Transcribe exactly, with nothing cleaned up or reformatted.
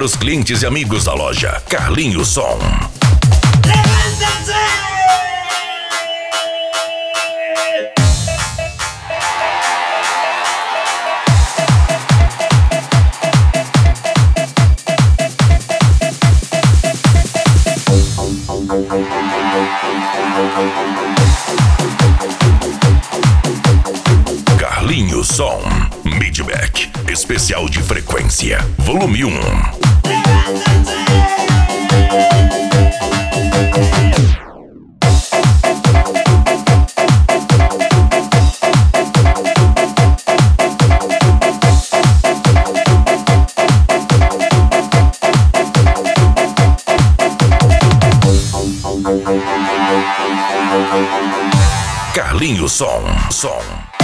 para os clientes e amigos da loja. Carlinhos Som. Carlinhos Som, Midback, especial de frequência, volume um. Carlinhos Som, Som.